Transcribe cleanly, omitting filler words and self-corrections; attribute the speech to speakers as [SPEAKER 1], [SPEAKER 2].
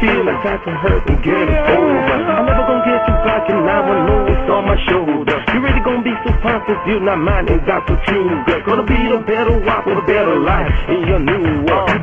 [SPEAKER 1] feel like I can hurt and get it over. I'm never gonna get you back and now I know it's on my shoulder. You really gonna be so positive, you're not mine and got to choose. Gonna be the better wife with a better life in your new world.